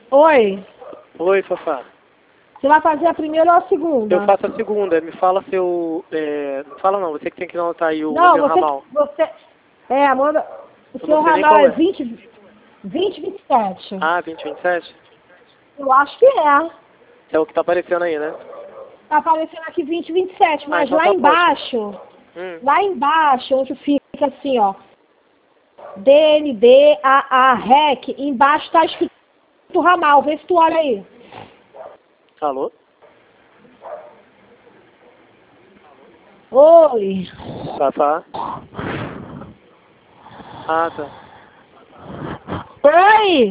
Oi. Oi, Fafá. Você vai fazer a primeira ou a segunda? Eu faço a segunda. Me fala seu... Não fala não, você que tem que anotar aí o Não, meu ramal. você... manda... O Eu seu não sei nem ramal qual é é. 2027. Ah, 2027? Eu acho que é. É o que tá aparecendo aí, né? Tá aparecendo aqui 2027, mas então lá tá, embaixo, Hum. lá embaixo, onde fica assim, ó, DNDAA REC, embaixo tá escrito ramal, vê se tu olha aí. Alô? Oi. Fafá? Ah, tá. Oi.